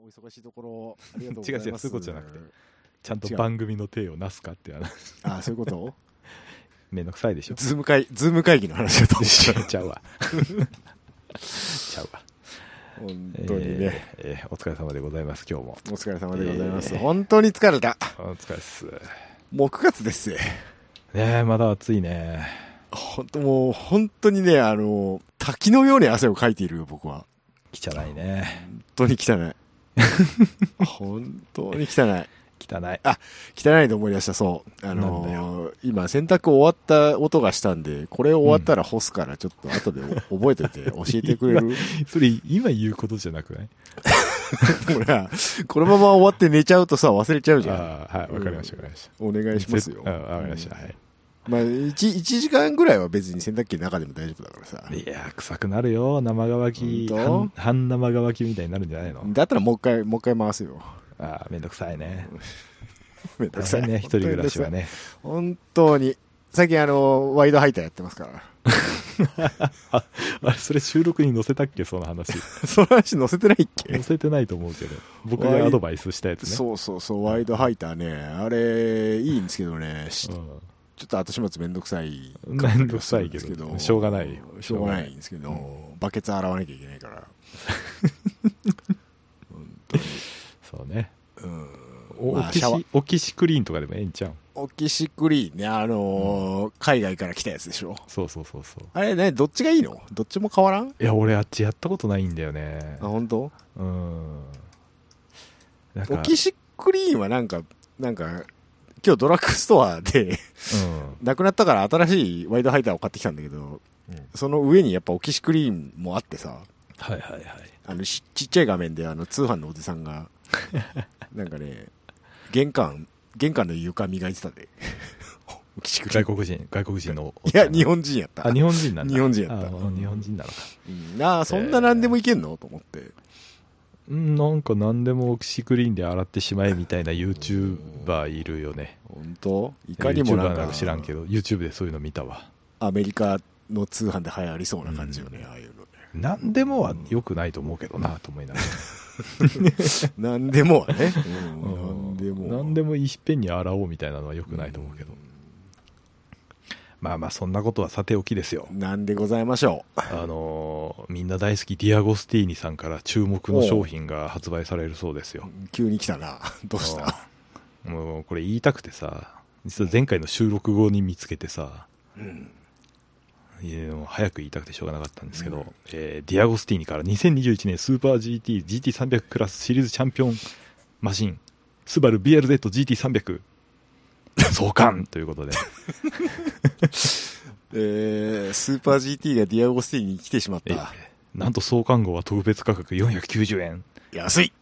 お忙しいところありがとうございます。 違う違う、そういうことじゃなくて、ちゃんと番組の体をなすかっていう話。 ああ、そういうことめんどくさいでしょ。 ズーム会議の話だと思っちゃうわ。ちゃうわ。 本当にね、 お疲れ様でございます。今日もお疲れ様でございます。本当に疲れた。 お疲れっす。 もう9月ですね。 ねえ、まだ暑いね。 もう本当にね、滝のように汗をかいているよ、僕は。 汚いね。 本当に汚い。本当に汚い。 汚い。 あ、汚いと思い出した。そう。今洗濯終わった音がしたんで、これ終わったら干すからちょっと後で覚えておいて教えてくれる？ それ今言うことじゃなくない？ ほら、このまま終わって寝ちゃうとさ、忘れちゃうじゃん。 ああ、はい、わかりました、わかりました。 お願いしますよ。 わかりました、はい。 まあ、1時間ぐらいは別に洗濯機の中でも大丈夫だからさ。 いやー、臭くなるよ。生乾き。半生乾きみたいになるんじゃないの？ だったらもう一回回すよ。 ああ、めんどくさいね。 めんどくさいね、一人暮らしはね。 本当に。最近ワイドハイターやってますから。 あれ、それ収録に載せたっけ、その話。 その話載せてないっけ？ 載せてないと思うけど。僕がアドバイスしたやつね。 そう、ワイドハイターね。あれ、いいんですけどね。ちょっと後始末めんどくさい。 めんどくさいけど。しょうがないよ。 しょうがないんですけど、バケツ洗わなきゃいけないから。本当に。 そうね。 オキシクリーンとかでもええんちゃう？ オキシクリーンね、海外から来たやつでしょ。 そう。 あれね、どっちがいいの？どっちも変わらん？ いや、俺あっちやったことないんだよね。 あ、本当？ なんかオキシクリーンはなんか、今日ドラッグストアでなくなったから新しいワイドハイターを買ってきたんだけど、その上にやっぱオキシクリーンもあってさ、ちっちゃい画面で通販のおじさんが、なんかね、玄関の床磨いてたで。 外国人の。 いや、日本人やった。 あ、日本人なんだ。 日本人やった。 日本人なのか。 そんな何でもいけんのと思って。 なんか何でもオキシクリーンで洗ってしまえみたいな YouTuber いるよね。 本当？いかにもなんか。 知らんけど、YouTube でそういうの見たわ。 アメリカの通販で流行りそうな感じよね、ああいうのね。 何でもは良くないと思うけどな、と思いながら。 何でもはね。 何でもいっぺんに洗おうみたいなのは良くないと思うけど。まあそんなことはさておきですよ。 なんでございましょう。みんな大好きディアゴスティーニさんから注目の商品が発売されるそうですよ。 急に来たな。どうした？ もうこれ言いたくてさ、実は前回の収録後に見つけてさ、早く言いたくてしょうがなかったんですけど、ディアゴスティーニから2021年スーパー GT、GT300 クラスシリーズチャンピオンマシン、スバル BRZ-GT300 創刊ということで、 スーパー GT がディアゴスティーニに来てしまった。 なんと創刊号は特別価格490円。 安い。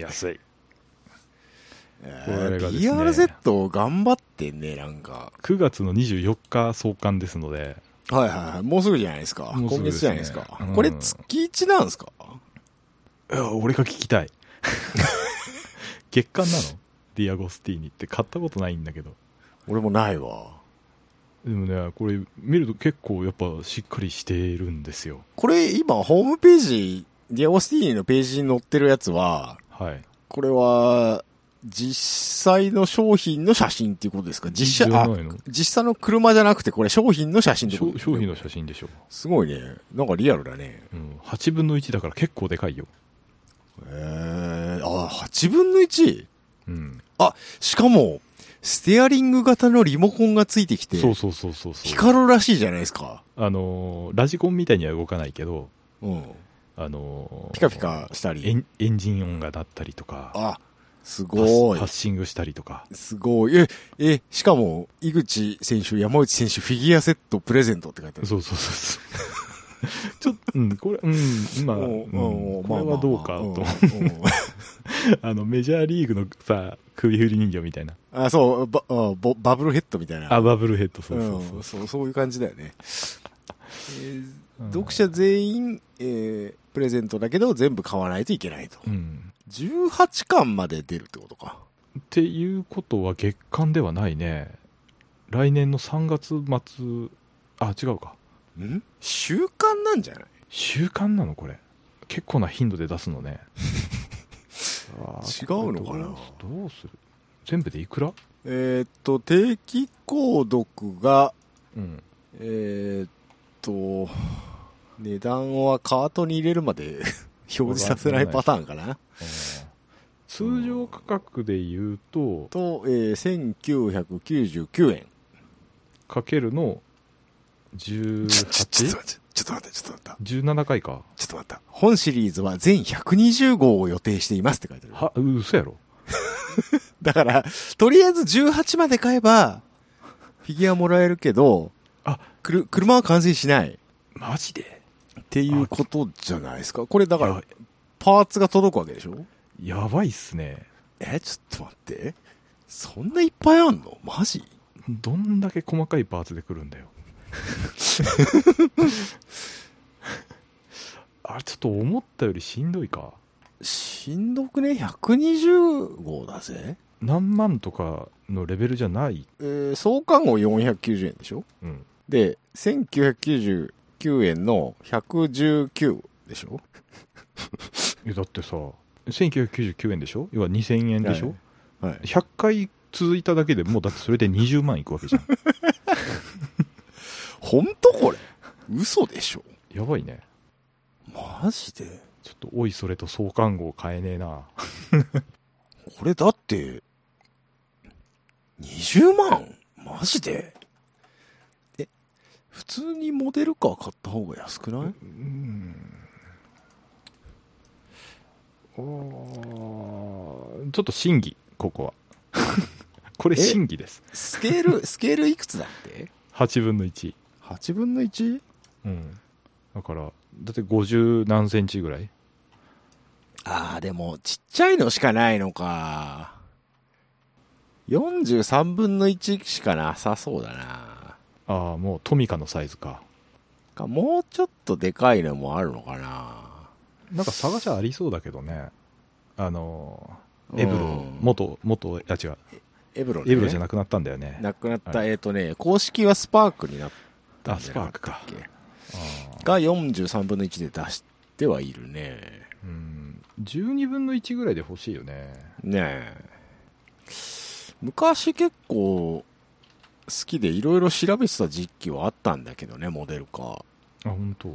これがですね、 BRZ 頑張ってんね、なんか。 9月の24日創刊ですので、 はい、もうすぐじゃないですか。 今月じゃないですか。これ月1なんですか？ いや、俺が聞きたい。月間なの？ディアゴスティーニって買ったことないんだけど。 俺もないわ。 でもね、これ見ると結構やっぱしっかりしているんですよ。 これ今ホームページ、ディアゴスティーニのページに載ってるやつは、これは実際の商品の写真っていうことですか？実際の車じゃなくてこれ商品の写真ってことですか？ 商品の写真でしょ。 すごいね。なんかリアルだね。 8分の1だから結構でかいよ。 8分の 1？ しかも、ステアリング型のリモコンがついてきて、 そう。 光るらしいじゃないですか。 ラジコンみたいには動かないけど、 ピカピカしたり。 エンジン音が鳴ったりとか。 すごい。 パッシングしたりとか。 すごい。しかも、井口選手、山内選手、フィギュアセットプレゼントって書いてある。 そう。ちょっと、これ、これはどうかと。メジャーリーグのさ、首振り人形みたいな。 バブルヘッドみたいな。 バブルヘッド、 そういう感じだよね。読者全員、プレゼントだけど、全部買わないといけないと。18巻まで出るってことか。 っていうことは月間ではないね。来年の3月末、違うか。 週刊なんじゃない？ 週刊なのこれ。結構な頻度で出すのね。 違うのかな。 どうする？全部でいくら？ 定期購読が、値段はカートに入れるまで表示させないパターンかな。 通常価格で言うと、 1999円。 かけるの 18？ ちょっと待って。 17回か。 ちょっと待った。本シリーズは全120号を予定していますって書いてある。 は、嘘やろ。 だから、とりあえず18まで買えば、フィギュアもらえるけど、車は完成しない。 マジで？ っていうことじゃないですか。これだから、パーツが届くわけでしょ？ やばいっすね。 ちょっと待って。そんないっぱいあんの？マジ？ どんだけ細かいパーツで来るんだよ。あれちょっと思ったよりしんどいか。 しんどくね？ 120 号だぜ。 何万とかのレベルじゃない。 創刊号490円でしょ？ うん。 で、1999円の119でしょ？ だってさ、1999円でしょ？要は2000円でしょ？ はい。 100回続いただけでもうだってそれで20万いくわけじゃん。 本当これ？嘘でしょ？ やばいね。 マジで？ ちょっとおいそれと創刊号買えねえな。 これだって、20万？マジで？普通にモデルカー買った方が安くない？ ちょっと審議、ここは。これ審議です。 スケールいくつだって？ 8 分の1。 8分の 1？ うん。だから、だって50何センチぐらい？ でも、ちっちゃいのしかないのか。43分の1しかなさそうだな。 もうトミカのサイズか。 もうちょっとでかいのもあるのかな。 なんか探しありそうだけどね。エブロ、元、違う。 エブロね。 エブロじゃなくなったんだよね。 なくなった、公式はスパークになったんスパークか。 が43分の1で出してはいるね。 12分の1ぐらいで欲しいよね。 ねえ。昔結構好きでいろいろ調べてた時期はあったんだけどね、モデルカー。 本当。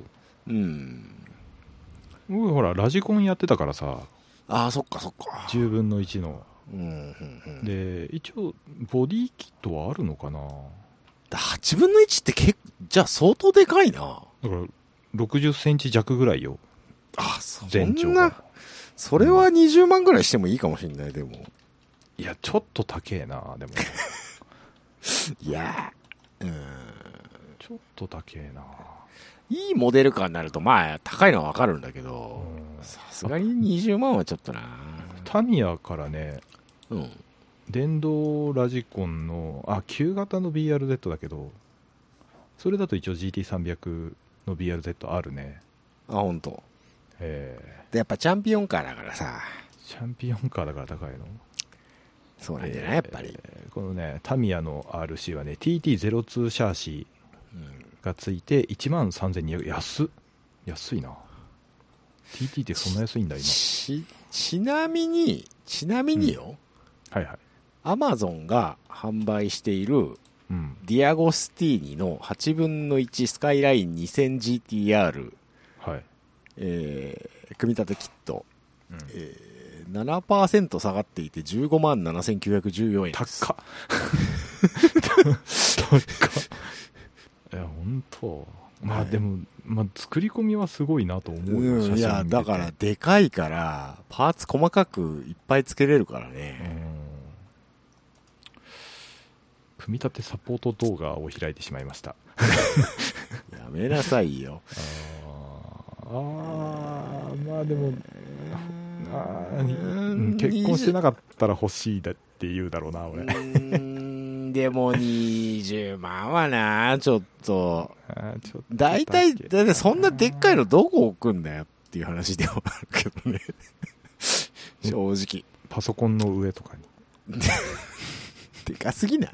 僕ほら、ラジコンやってたからさ。 そっか。 10分の1の。で、一応、ボディキットはあるのかな。 8分の1ってじゃあ相当でかいな。 だから、60センチ弱ぐらいよ。全長が。 それは20万ぐらいしてもいいかもしれない、でも。 いや、ちょっと高えな、でも。 いや、 ちょっと高えな。 いいモデルカーになると、高いのはわかるんだけど、さすがに20万はちょっとな。 タミヤからね、電動ラジコンの、旧型の BRZ だけど、それだと一応 GT300 の BRZ あるね。 本当。で、やっぱチャンピオンカーだからさ。 チャンピオンカーだから高いの？ そうなんじゃない？やっぱり。 このね、タミヤの RC はね、TT02 シャーシがついて13,200円。安いな。TT ってそんな安いんだ、今。 ちなみによ。アマゾンが販売している、ディアゴスティーニの8分の1スカイライン 2000GTR、組み立てキット、7% 下がっていて157,914円です。 高っ。いや、本当。でも、作り込みはすごいなと思うよ。 いや、だからでかいからパーツ細かくいっぱいつけれるからね。 組み立てサポート動画を開いてしまいました。 やめなさいよ。 でも結婚してなかったら欲しいだって言うだろうな、俺。 でも20万はな、ちょっと。だいたいそんなでっかいのどこ置くんだよっていう話ではあるけどね。正直。 パソコンの上とかに。 でかすぎない？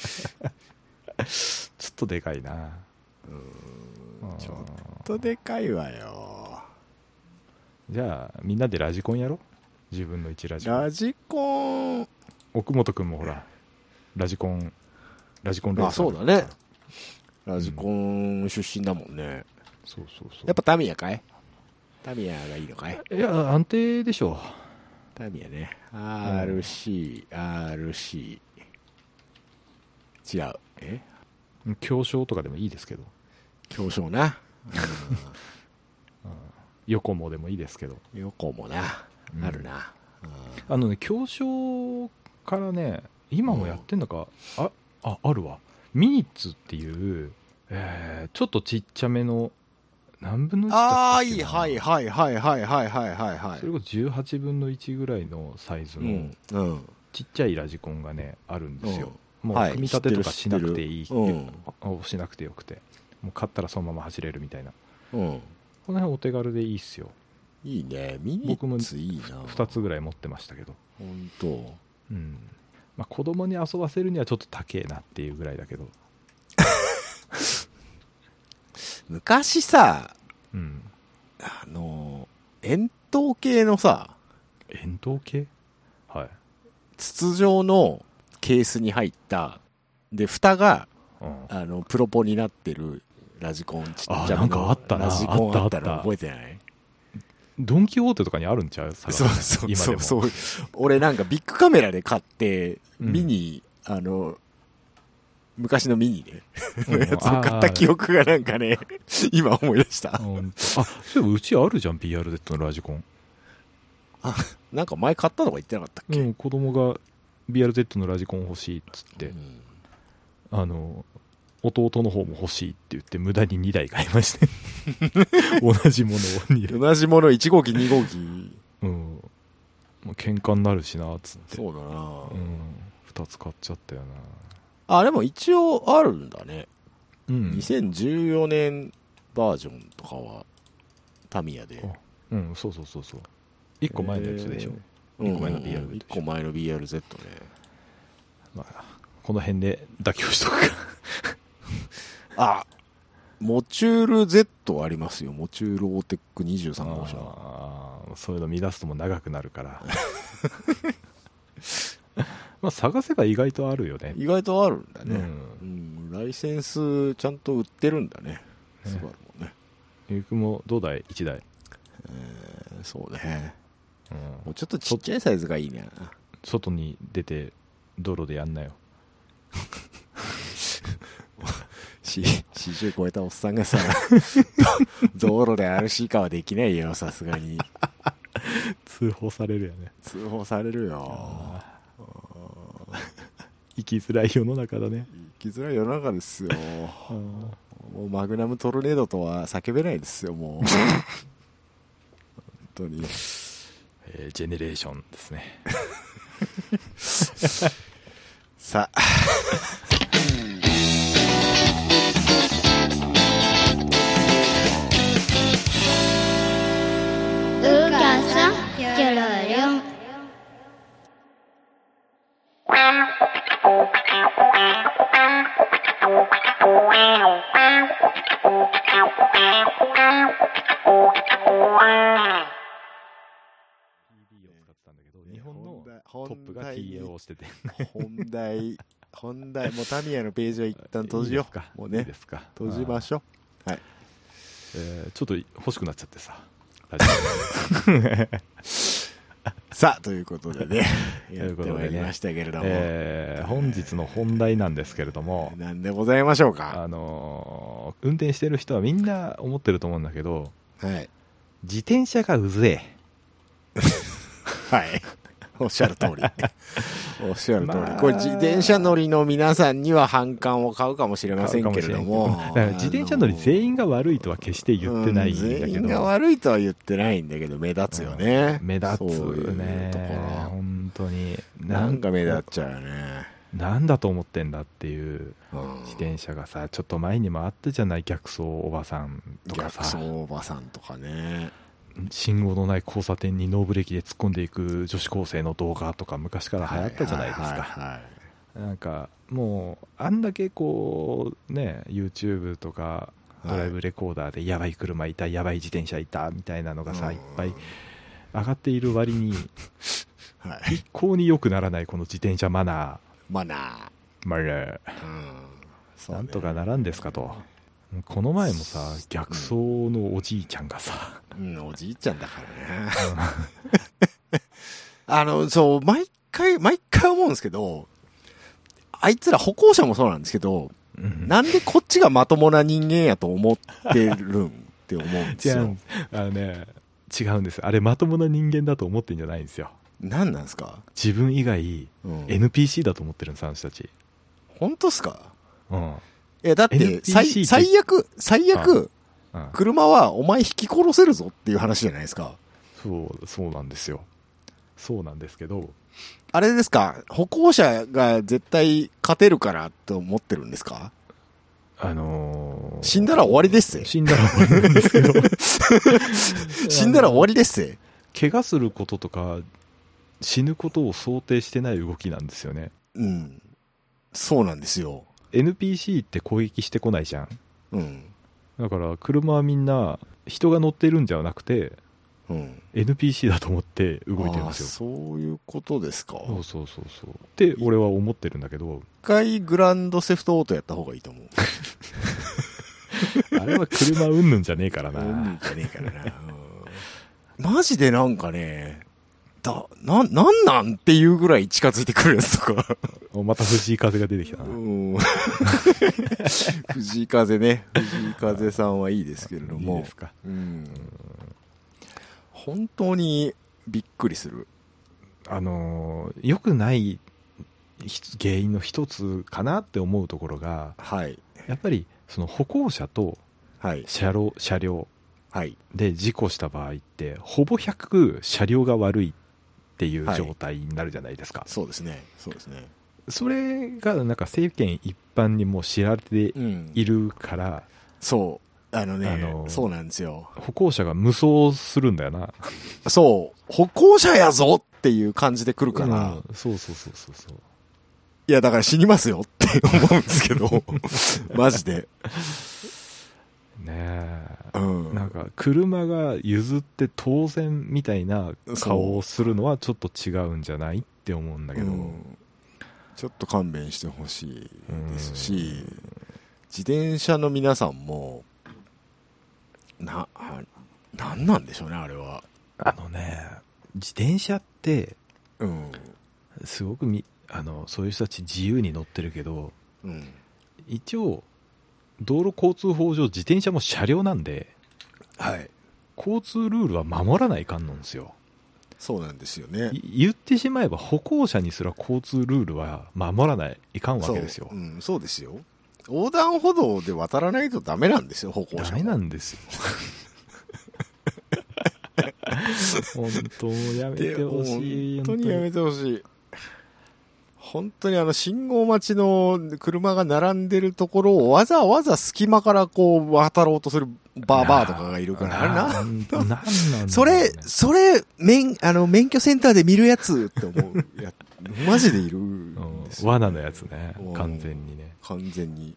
ちょっとでかいな。 ちょっとでかいわよ。 じゃあみんなでラジコンやろ自分の1ラジコン。 ラジコン、 奥本くんもほら、ラジコンレーサー。 あ、そうだね。ラジコン出身だもんね。 そうそうそう。 やっぱタミヤかい？タミヤがいいのかい？ いや、安定でしょタミヤね。RC。違う。 強商とかでもいいですけど。 強商な。 ヨコモでもいいですけど。 横もな。あるな。 強商からね、今もやってんのか、あるわ。ミニッツっていう、ちょっとちっちゃめの、何分の1だったっけな。 はい。 それこそ18分の1ぐらいのサイズの、ちっちゃいラジコンがね、あるんですよ。もう組み立てとかしなくていい、しなくてよくて、もう買ったらそのまま走れるみたいな。この辺お手軽でいいっすよ。 いいね。ミニッツいいな。 2つぐらい持ってましたけど。 本当。 まあ、子供に遊ばせるにはちょっと高えなっていうぐらいだけど。 昔さ、円筒形のさ、 円筒形？はい。 筒状のケースに入った、で、蓋が、プロポになってるラジコン、ちっちゃめのなんかあったな。 ラジコンあったの覚えてない？ ドンキホーテとかにあるんちゃう？ そう。俺なんかビッグカメラで買って、ミニ、昔のミニね、のやつを買った記憶がなんかね、今思い出した。 そういえばうちあるじゃん、BRZ のラジコン。 なんか前買ったのが言ってなかったっけ？ 子供が BRZ のラジコン欲しいっつって、弟の方も欲しいって言って無駄に2台買いまして同じものを2台。 同じもの1号機2号機。 もう喧嘩になるしなっつって。 そうだな。 2つ買っちゃったよな。 でも一応あるんだね。2014年バージョンとかはタミヤで。 そう。1個前のやつでしょ。1個前の BR。 1個前の BRZ ね。 まあ、この辺で妥協しとくか。 モチュール Z ありますよ。モチュールオーテック23号車。 そういうの見出すとも長くなるから。まあ探せば意外とあるよね。 意外とあるんだね。ライセンスちゃんと売ってるんだね。スバルもね。 ゆうくもどうだい ?1 台。 そうね。もうちょっとちっちゃいサイズがいいな。 外に出て道路でやんなよ。 40超えたおっさんがさ、道路で RC カーはできないよ、さすがに。 通報されるよね。 通報されるよ。 生きづらい世の中だね。 生きづらい世の中ですよ。もうマグナムトルネードとは叫べないですよ、もう。本当に。 ジェネレーションですね。 さあ。 日本のトップが TA をしてて本題もうタミヤのページは一旦閉じよう。もうね、閉じましょう。はい。 ちょっと欲しくなっちゃってさ。 さあということでね、やってまいりましたけれども、 本日の本題なんですけれども、 何でございましょうか。 運転してる人はみんな思ってると思うんだけど、 はい、 自転車がうぜえ。 はい。おっしゃる通り。おっしゃる通り。これ自転車乗りの皆さんには反感を買うかもしれませんけれども。 だから自転車乗り全員が悪いとは決して言ってないんだけど。 全員が悪いとは言ってないんだけど、目立つよね。 目立つね。 そういうところ。 本当に。 なんか目立っちゃうよね。 なんだと思ってんだっていう自転車がさ、ちょっと前にもあったじゃない、逆走おばさんとかさ。 逆走おばさんとかね。 信号のない交差点にノーブレーキで突っ込んでいく女子高生の動画とか昔から流行ったじゃないですか。なんかもうあんだけこうね YouTube とかドライブレコーダーでやばい車いた、やばい自転車いたみたいなのがさ、いっぱい上がっている割に、 はい、 一向に良くならないこの自転車マナー。 マナー。 そうね、なんとかならんですかと。この前もさ、逆走のおじいちゃんがさ。 おじいちゃんだからね。そう、毎回思うんですけど、あいつら歩行者もそうなんですけど、なんでこっちがまともな人間やと思ってるんって思うんですよ。 違うんです。あれまともな人間だと思ってんじゃないんですよ。 何なんですか？ 自分以外、NPC だと思ってるんです、あの人たち。 本当っすか？ うん。 だって、最悪、車はお前引き殺せるぞっていう話じゃないですか。 そうなんですよ。そうなんですけど。 あれですか？歩行者が絶対勝てるからと思ってるんですか？死んだら終わりですぜ。 死んだら終わりなんですけど。 死んだら終わりですぜ。 怪我することとか、死ぬことを想定してない動きなんですよね。 うん。そうなんですよ。 NPC って攻撃してこないじゃん。うん。だから車はみんな人が乗ってるんじゃなくて、NPC だと思って動いてるんですよ。 そういうことですか。 そうって俺は思ってるんだけど、 一回グランドセフトオートやった方がいいと思う。 あれは車うんぬんじゃねえからな。 マジでなんかね、なんっていうぐらい近づいてくるやつとか。 また藤井風が出てきたな。 藤井風ね。藤井風さんはいいですけれども。 いいですか。 本当にびっくりする。 良くない原因の一つかなって思うところが、やっぱりその歩行者と車両で事故した場合ってほぼ100車両が悪いっていう状態になるじゃないですか。 そうですね。 それがなんか世間一般にも知られているから、 そうなんですよ。 歩行者が無双するんだよな。 そう、歩行者やぞっていう感じで来るから。 そう。 いや、だから死にますよって思うんですけど、マジで。 ねえ、なんか車が譲って当然みたいな顔をするのはちょっと違うんじゃないって思うんだけど、 ちょっと勘弁してほしいですし、自転車の皆さんもなんなんでしょうね、あれは。 自転車ってすごくそういう人たち自由に乗ってるけど、一応道路交通法上自転車も車両なんで、交通ルールは守らないかんのんですよ。 そうなんですよね。 言ってしまえば歩行者にすら交通ルールは守らないかんわけですよ。 そうですよ。横断歩道で渡らないとダメなんですよ、歩行者は。 ダメなんですよ。本当やめてほしい。 本当にやめてほしい。本当に信号待ちの車が並んでるところをわざわざ隙間からこう渡ろうとするバーバーとかがいるから、なんそれ、免許センターで見るやつって思う。マジでいるんですよ。 罠のやつね。完全にね。 完全に。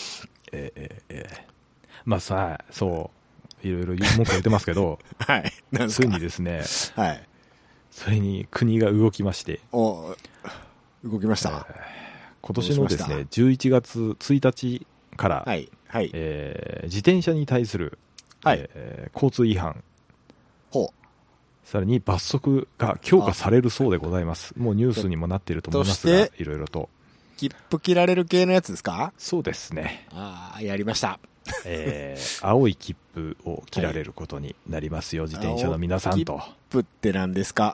まあさ、そう、いろいろ文句言ってますけど、ついにですね、それに国が動きまして、 動きました。 今年のですね、11月1日から、自転車に対する、交通違反、さらに罰則が強化されるそうでございます。もうニュースにもなっていると思いますが、いろいろと。 切符切られる系のやつですか？ そうですね。 やりました。 青い切符を切られることになりますよ、自転車の皆さんと。 切符って何ですか？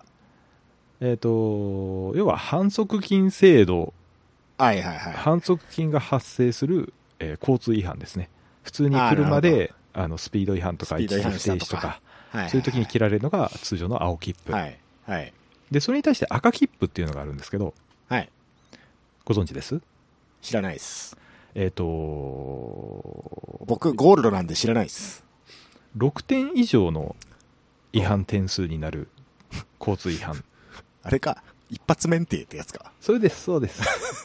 要は反則金制度、反則金が発生する、交通違反ですね。普通に車でスピード違反とか一時不停止とか、そういう時に切られるのが通常の青切符。で、それに対して赤切符っていうのがあるんですけど、ご存知です？ 知らないです。僕ゴールドなんで知らないです。 6点以上の違反点数になる交通違反。 あれか、一発免停ってやつか。 そうです。そうです。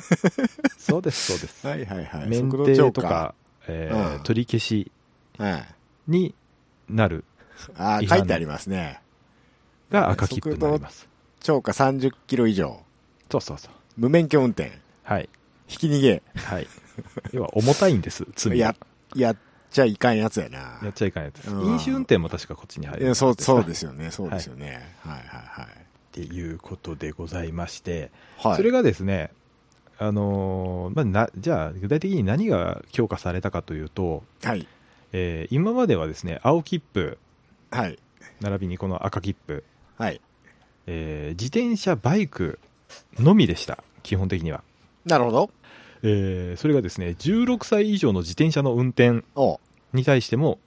免停とか、取り消しになる。 書いてありますね。 が赤切符になります。 超過30キロ以上。 そうそうそう。 無免許運転。 はい。 ひき逃げ。 はい。要は重たいんです、罪が。 やっちゃいかんやつやな。 やっちゃいかんやつ。飲酒運転も確かこっちに入る。 そうですよね。そうですよね。はいはいはい。 っていうことでございまして、 はい、 それがですね、じゃあ具体的に何が強化されたかというと、 はい、 今まではですね、青切符、 はい、 並びにこの赤切符、 はい、 自転車、バイクのみでした、基本的には。 なるほど。 それがですね、16歳以上の自転車の運転に対しても、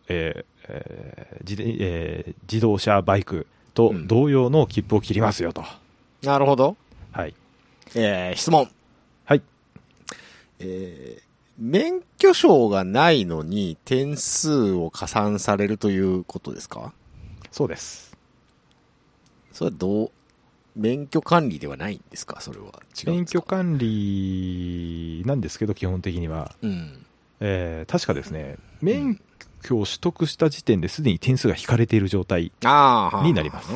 自動車、バイクと同様の切符を切りますよと。 なるほど。 はい。 質問。 はい。 免許証がないのに点数を加算されるということですか？ そうです。 それは免許管理ではないんですか？それは違うんですか？ 免許管理なんですけど、基本的には。 うん。 確かですね、免許を取得した時点ですでに点数が引かれている状態になります。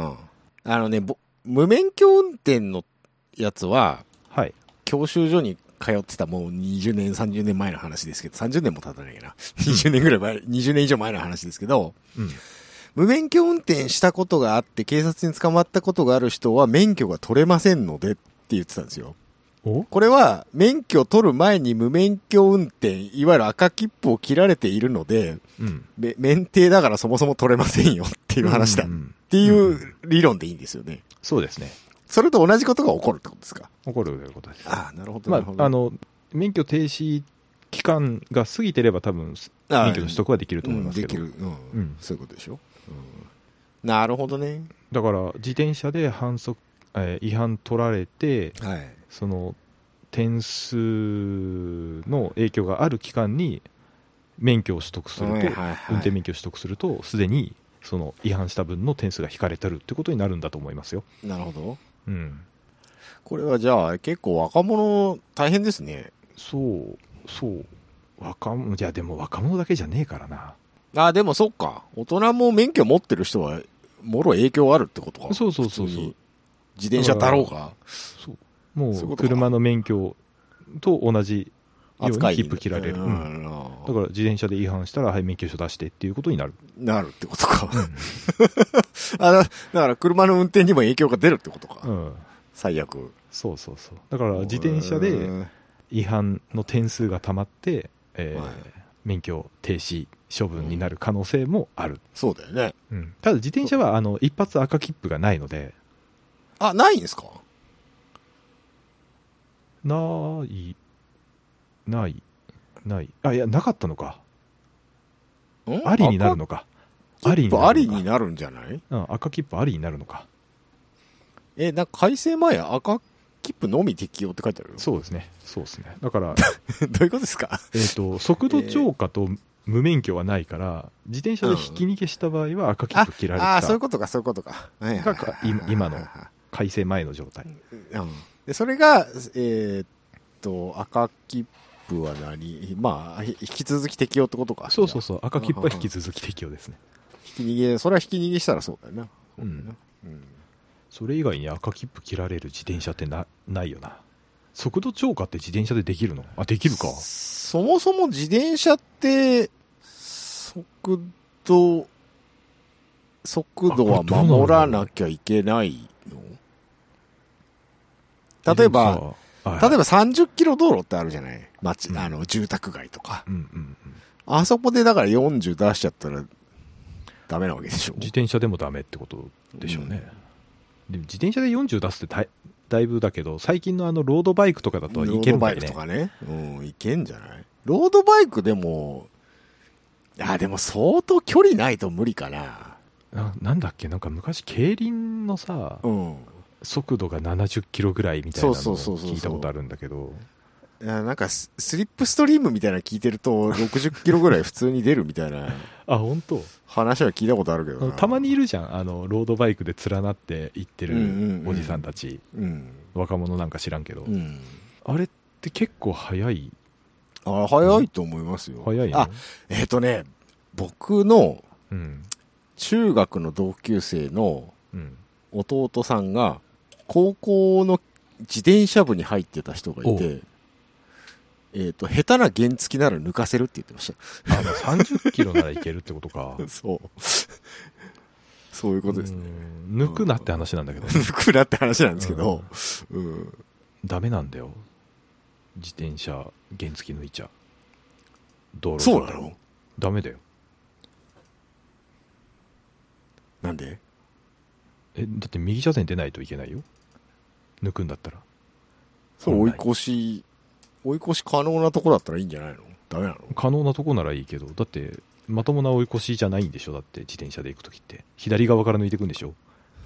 無免許運転のやつは、 はい。 教習所に通ってたもう20年、30年前の話ですけど、30年も経たないな。20年ぐらい前、20年以上前の話ですけど、 うん、 無免許運転したことがあって警察に捕まったことがある人は免許が取れませんのでって言ってたんですよ。これは免許を取る前に無免許運転、いわゆる赤切符を切られているので、 うん、 免停だからそもそも取れませんよっていう話だっていう理論でいいんですよね。 そうですね。 それと同じことが起こるってことですか？ 起こるということです。 ああ、なるほど。 免許停止期間が過ぎてれば多分免許の取得はできると思いますけど。できる。 そういうことでしょ。なるほどね。 だから自転車で違反取られて、 はい、 その点数の影響がある期間に免許を取得すると、運転免許を取得すると、すでにその違反した分の点数が引かれてるってことになるんだと思いますよ。 なるほど。 うん。 これはじゃあ結構若者大変ですね。 そう。じゃあでも若者だけじゃねえからな。 でもそっか。大人も免許持ってる人は、もろ影響あるってことか。 そう。自転車だろうが。 そう。もう車の免許と同じように切符切られる。だから自転車で違反したら、はい、免許証出してっていうことになる。 なるってことか。だから車の運転にも影響が出るってことか。最悪。 そう。だから自転車で違反の点数が溜まって、免許停止処分になる可能性もある。 そうだよね。 ただ自転車は一発赤切符がないので。 ないんですか？ ない。いや、なかったのか。ありになるのか。 ありになるんじゃない？ 赤切符ありになるのか。 改正前赤切符のみ適用って書いてあるよ。 そうですね。だから、 どういうことですか？ 速度超過と無免許はないから、自転車でひき逃げした場合は赤切符切られてた。 そういうことか。 が今の改正前の状態。 でそれが、赤切符は引き続き適用ってことか。 そう。赤切符は引き続き適用ですね。 それはひき逃げしたらそうだよな。 それ以外に赤切符切られる自転車ってないよな。速度超過って自転車でできるの？できるか。 そもそも自転車って、速度は守らなきゃいけないの？例えば30キロ道路ってあるじゃない？住宅街とか。あそこでだから40出しちゃったらダメなわけでしょ？ 自転車でもダメってことでしょうね。でも自転車で40出すってだいぶだけど、最近のロードバイクとかだといけるんだよね。 ロードバイクとかね。いけんじゃない？ロードバイクでも、でも相当距離ないと無理かな。 なんだっけ、なんか昔競輪のさ、速度が70キロぐらいみたいなのを聞いたことあるんだけど。 なんかスリップストリームみたいなの聞いてると60キロぐらい普通に出るみたいな本当？ 話は聞いたことあるけどな。 たまにいるじゃん、ロードバイクで連なって行ってるおじさんたち、若者なんか知らんけど、あれって結構早い？ 早いと思いますよ。 早いの？ 僕の中学の同級生の弟さんが高校の自転車部に入ってた人がいて、下手な原付なら抜かせるって言ってました。 30キロならいけるってことか。 そういうことですね。 抜くなって話なんだけど、 抜くなって話なんですけど、 ダメなんだよ。自転車原付抜いちゃ道路そうなの？ ダメだよ。 なんで？ だって右車線出ないといけないよ。抜くんだったら。 そう、追い越し可能なとこだったらいいんじゃないの？ダメなの？ 可能なとこならいいけど、だってまともな追い越しじゃないんでしょ。だって自転車で行くときって左側から抜いていくんでしょ。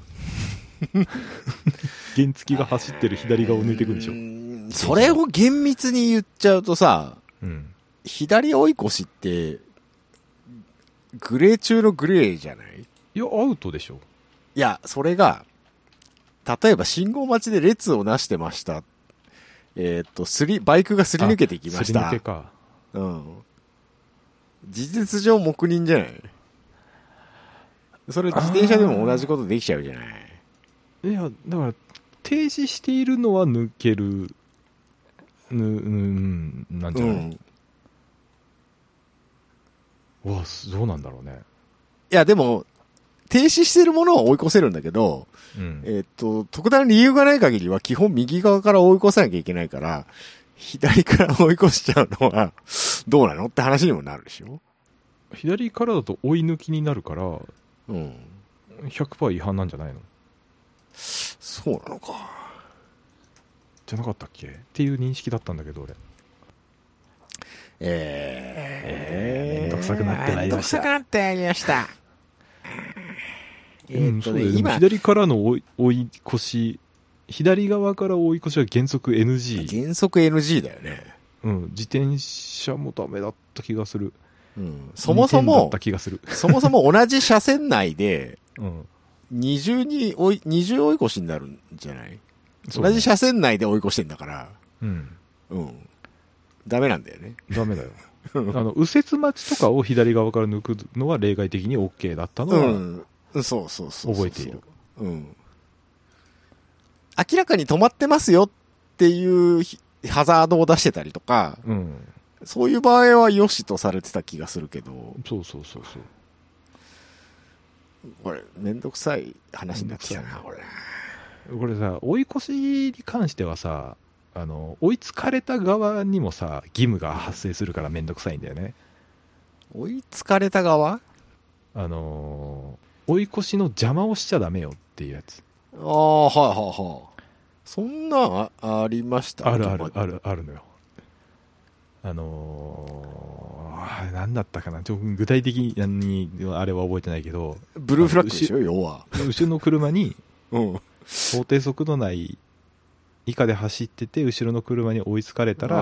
原付が走ってる左側を抜いていくんでしょ。 それを厳密に言っちゃうとさ、左追い越しってグレー中のグレーじゃない？ いや、アウトでしょ。 いや、それが例えば信号待ちで列をなしてました。バイクがすり抜けていきました。 すり抜けか。 事実上黙認じゃない？それ自転車でも同じことできちゃうじゃない？ いや、だから停止しているのは抜けるなんじゃない？わあ、どうなんだろうね。 いや、でも停止しているものは追い越せるんだけど、特段理由がない限りは基本右側から追い越さなきゃいけないから、左から追い越しちゃうのはどうなのって話にもなるでしょ。 左からだと追い抜きになるから、100% 違反なんじゃないの？ そうなのか。 じゃなかったっけっていう認識だったんだけど、俺。めんどくさくなってまいりました。今左からの追い越し、左側から追い越しは原則 NG。 原則 NG だよね。 自転車もダメだった気がする。 そもそも同じ車線内で、二重追い越しになるんじゃない？同じ車線内で追い越してんだから。ダメなんだよね。 ダメだよ。右折待ちとかを左側から抜くのは例外的に OK だったのは、 そう覚えている。 明らかに止まってますよっていうハザードを出してたりとか、そういう場合は良しとされてた気がするけど。 そう。 これ、めんどくさい話になってきたな、これ。 これさ、追い越しに関してはさ、追いつかれた側にもさ、義務が発生するからめんどくさいんだよね。 追いつかれた側？ 追い越しの邪魔をしちゃダメよっていうやつ。 そんなありました？ あるのよ。なんだったかな、具体的にあれは覚えてないけど、 ブルーフラッグでしょ、要は。 後ろの車に、法定速度内以下で走ってて、後ろの車に追いつかれたら、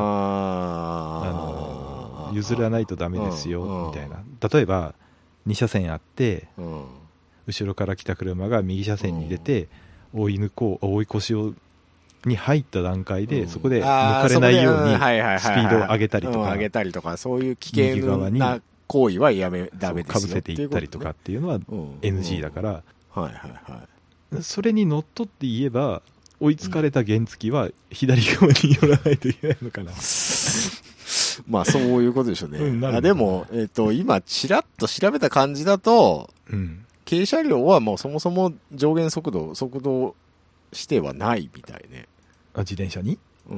譲らないとダメですよ、みたいな。例えば、2車線あって、後ろから来た車が右車線に出て、追い越しに入った段階で、そこで抜かれないようにスピードを上げたりとか、 そういう危険な行為はダメですよ。 かぶせていったりとかっていうのは NG だから、それにのっとって言えば、追いつかれた原付は左側に寄らないといけないのかな。 まあそういうことでしょうね。でも、今ちらっと調べた感じだと、軽車両はもうそもそも上限速度指定はないみたいね。 自転車に？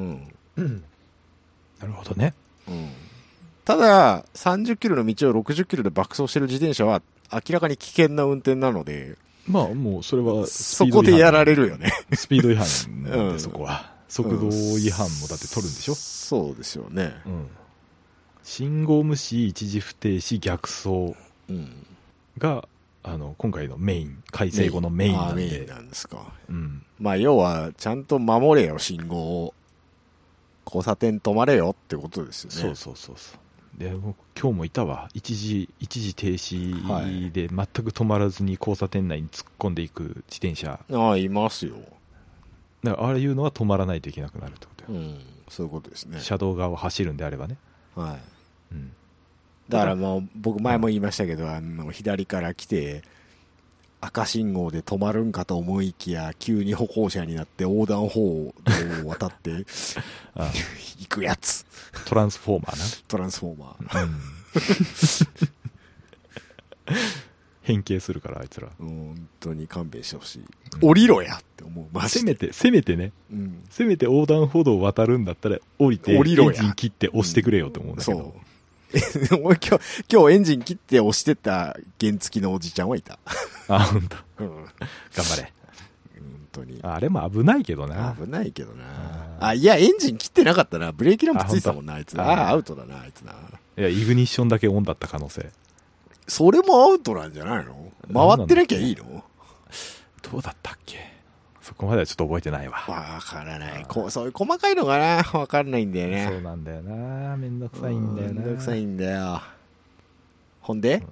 なるほどね。 ただ、30キロの道を60キロで爆走してる自転車は明らかに危険な運転なので、 まあもうそれはそこでやられるよね。 スピード違反なんで、そこは。速度違反もだって取るんでしょ？ そうですよね。 信号無視、一時不停止、逆走が、今回のメイン、改正後のメインなんで。 メインなんですか。まあ要は、ちゃんと守れよ、信号を。交差点止まれよってことですよね。 そう。で、今日もいたわ。一時停止で全く止まらずに交差点内に突っ込んでいく自転車。 いますよ。 だからああいうのは止まらないといけなくなるってことよ。 そういうことですね。 車道側を走るんであればね。 だからもう僕前も言いましたけど、左から来て赤信号で止まるんかと思いきや、急に歩行者になって横断歩道を渡って、行くやつ。 トランスフォーマーな。 トランスフォーマー。 変形するから、あいつら。 本当に勘弁してほしい。降りろやって思う。マジで。 せめてね、せめて横断歩道を渡るんだったら降りて、エンジン切って押してくれよと思うんだけど。そう。 俺今日エンジン切って押してた原付のおじちゃんはいた。 あ、ほんと。頑張れ。 本当に。 あれも危ないけどな。 危ないけどな。いや、エンジン切ってなかったな。ブレーキランプついてたもんな、あいつ。アウトだな、あいつな。 いや、イグニッションだけオンだった可能性。 それもアウトなんじゃないの？回ってなきゃいいの？ どうだったっけ？そこまではちょっと覚えてないわ。 わからない。そういう細かいのがな、わかんないんだよね。 そうなんだよな。めんどくさいんだよな。 めんどくさいんだよ。ほんで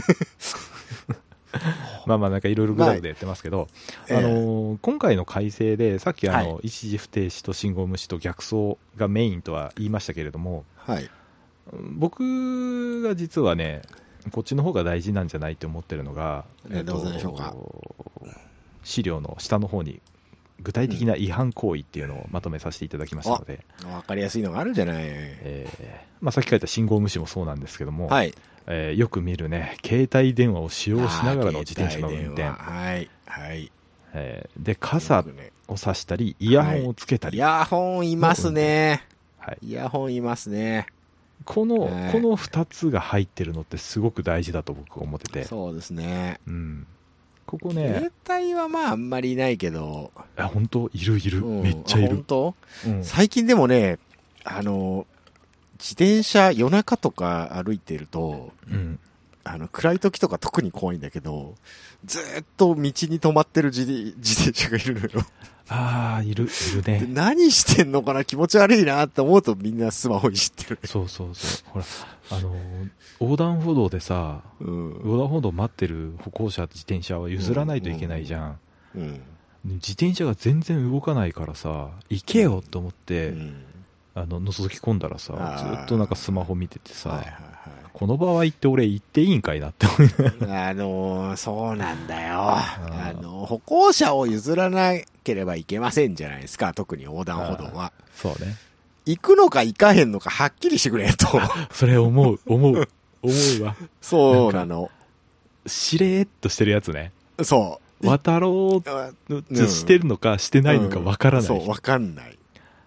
まあなんかいろいろグダグダ言ってますけど、今回の改正で、さっき一時不停止と信号無視と逆走がメインとは言いましたけれども、 はい、 僕が実はね、こっちの方が大事なんじゃないって思ってるのが、 どうでしょうか。 資料の下の方に具体的な違反行為っていうのをまとめさせていただきましたので、 分かりやすいのがあるじゃない。 さっき書いた信号無視もそうなんですけども、 はい、 よく見るね、携帯電話を使用しながらの自転車の運転、 はいはい、 で傘を差したりイヤホンをつけたり、 イヤホンいますね、イヤホンいますね。 この2つが入ってるのってすごく大事だと僕は思ってて。 そうですね。 ここね。 携帯はまああんまりいないけど。 本当いる、めっちゃいる。 本当、最近でもね、自転車夜中とか歩いてると、暗い時とか特に怖いんだけど、ずーっと道に止まってる自転車がいるのよ。 いるね。 何してんのかな、気持ち悪いなって思うとみんなスマホいじってる。 そう。ほら、横断歩道でさ、横断歩道待ってる歩行者、自転車は譲らないといけないじゃん。自転車が全然動かないからさ、行けよと思って、覗き込んだらさ、ずっとなんかスマホ見ててさ、この場合って俺行っていいんかいなって思いながら。そうなんだよ。歩行者を譲らなければいけませんじゃないですか、特に横断歩道は。 そうね。 行くのか行かへんのかはっきりしてくれと。 それ思うわ。 そうなの。 しれーっとしてるやつね。 そう。 渡ろうとしてるのかしてないのかわからない。 そう、わかんない。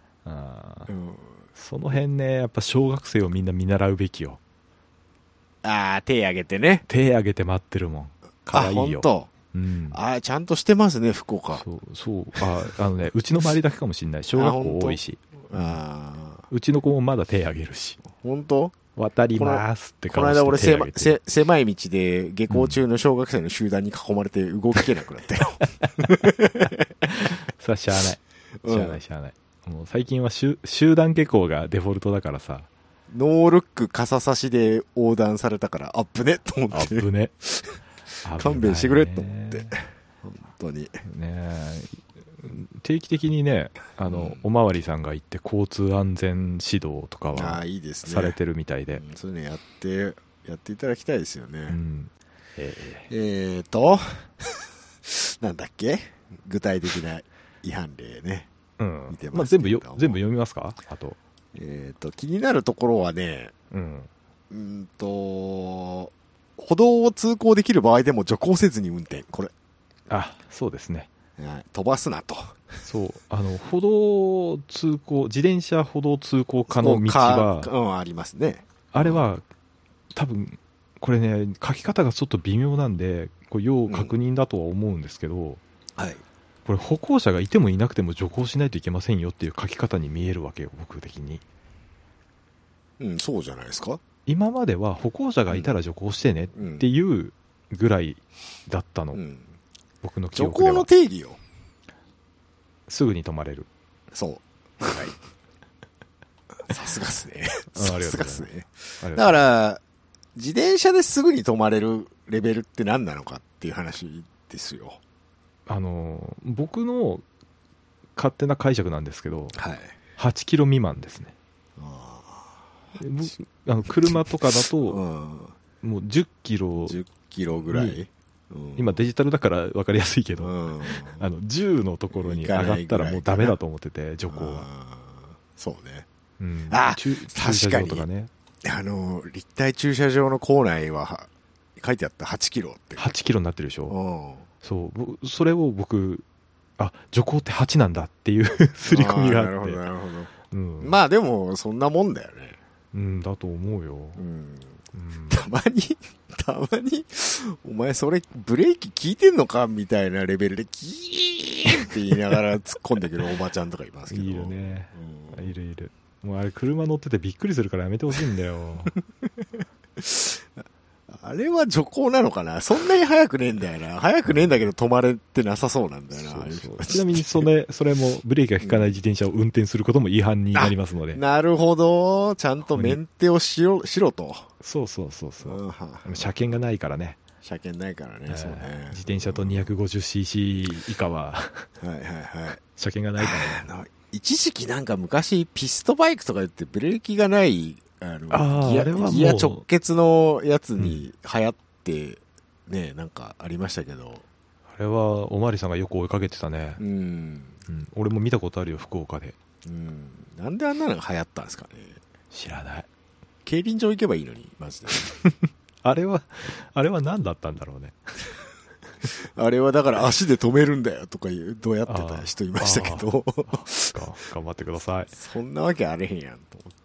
その辺ね、やっぱ小学生をみんな見習うべきよ。 手挙げてね。 手挙げて待ってるもん。かわいいよ。 ほんと。ちゃんとしてますね、福岡。 そう。うちの周りだけかもしれない。小学校多いし。うちの子もまだ手挙げるし。 本当？ 渡りますって顔して手挙げて。この間俺狭い道で下校中の小学生の集団に囲まれて動けなくなったよ。 さあ、しゃあない。もう最近は集団下校がデフォルトだからさ。 ノールック傘差しで横断されたからアップねと思って。 アップね。 勘弁してくれと思って。本当に。 定期的にね、おまわりさんが行って交通安全指導とかはされてるみたいで。 そういうのやっていただきたいですよね。なんだっけ？具体的な違反例ね。見てます全部読みますか？あと。 気になるところはね、歩道を通行できる場合でも徐行せずに運転、これ。 そうですね。 飛ばすなと。 そう、歩道通行、自転車歩道通行可の道は、 ありますね。 あれは、多分、これね、書き方がちょっと微妙なんで、要確認だとは思うんですけど、これ歩行者がいてもいなくても徐行しないといけませんよっていう書き方に見えるわけよ、僕的に。 そうじゃないですか。 今までは歩行者がいたら徐行してねっていうぐらいだったの、僕の記憶では。 徐行の定義よ。 すぐに止まれる。 そう。はい。さすがっすね。さすがっすね。だから、自転車ですぐに止まれるレベルって何なのかっていう話ですよ。 僕の勝手な解釈なんですけど、8キロ未満ですね。車とかだと、もう10キロぐらい今デジタルだから分かりやすいけど、10のところに上がったらもうダメだと思ってて、徐行は。 そうね。 確かに。とかね、 立体駐車場の構内は書いてあった8キロって。 8キロになってるでしょ。そう。それを僕、徐行って8なんだっていう刷り込みがあって。なるほど、なるほど。 まあでも、そんなもんだよね。だと思うよ。 たまに、お前それブレーキ効いてんのかみたいなレベルでキーって言いながら突っ込んでくるおばちゃんとかいますけど。 いるね。いる。もうあれ車乗っててびっくりするからやめてほしいんだよ。 あれは徐行なのかな。そんなに速くねえんだよな。速くねえんだけど止まれてなさそうなんだよな。 そうちなみにそれもブレーキが効かない自転車を運転することも違反になりますので。 なるほど。ちゃんとメンテをしろと。 そう。車検がないからね。 車検ないからね。そうね。 自転車と 250cc 以下は車検がないからね。 一時期なんか昔ピストバイクとか言ってブレーキがないギア直結のやつに流行ってね、なんかありましたけど、 あれはおまわりさんがよく追いかけてたね。俺も見たことあるよ、福岡で。 なんであんなのが流行ったんですかね。 知らない。 競輪場行けばいいのに、マジで。 あれは何だったんだろうね。 あれはだから足で止めるんだよとかどうやってた人いましたけど。 頑張ってください。 そんなわけあれへんやんと思って。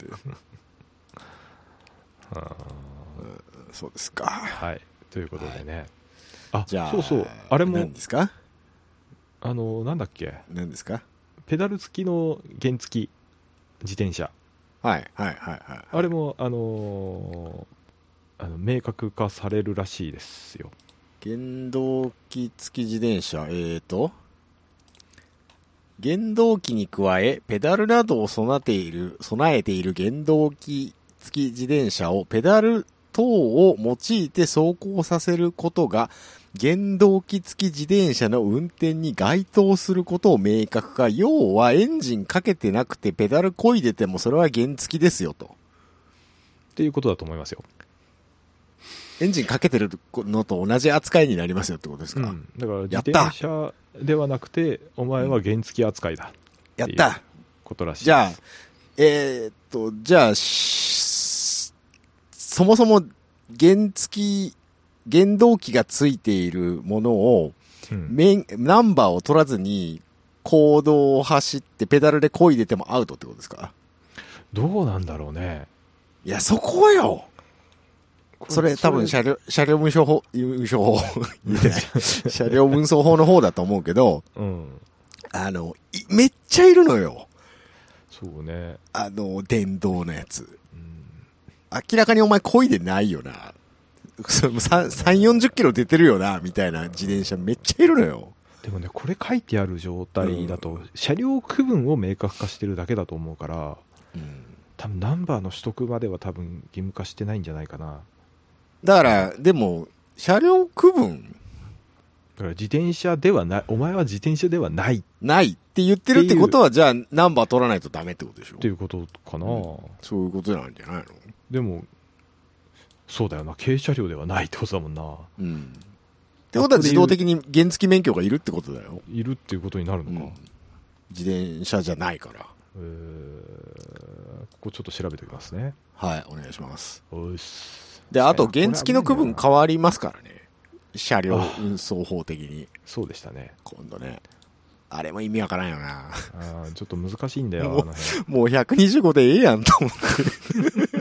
そうですか。 はい。ということでね。 じゃあ、 そう。あれも、 何ですか？ なんだっけ？ 何ですか？ ペダル付きの原付自転車。 はい。 あれも、明確化されるらしいですよ。 原動機付き自転車、原動機に加え、ペダルなどを備えている原動機付き自転車をペダル等を用いて走行させることが、原動機付き自転車の運転に該当することを明確化。要はエンジンかけてなくてペダル漕いでてもそれは原付きですよと。 っていうことだと思いますよ。 エンジンかけてるのと同じ扱いになりますよってことですか。 だから自転車ではなくて、お前は原付扱いだ。 やった。 ことらしい。 じゃあ、そもそも原動機がついているものを、ナンバーを取らずに公道を走ってペダルで漕いでてもアウトってことですか？ どうなんだろうね。 いや、そこよ。それ多分車両運送法車両運送法の方だと思うけど、めっちゃいるのよ。 そうね。 電動のやつ。明らかにお前漕いでないよな。3、40キロ出てるよな、みたいな自転車めっちゃいるのよ。 でもね、これ書いてある状態だと、車両区分を明確化してるだけだと思うから、多分ナンバーの取得までは多分義務化してないんじゃないかな。 だから、でも、車両区分だから自転車ではない、お前は自転車ではない。 ないって言ってるってことは、じゃあナンバー取らないとダメってことでしょ？ っていうことかな、 そういうことなんじゃないの？ でも、そうだよな、軽車両ではないってことだもんな。 ってことは自動的に原付免許がいるってことだよ。 いるっていうことになるのか。 自転車じゃないから。 ここちょっと調べておきますね。 はい、お願いします。 おいし。 で、あと原付の区分変わりますからね。車両運送法的に。 そうでしたね。 今度ね。あれも意味わからんよな。 ちょっと難しいんだよ。 もう125でええやんと思って。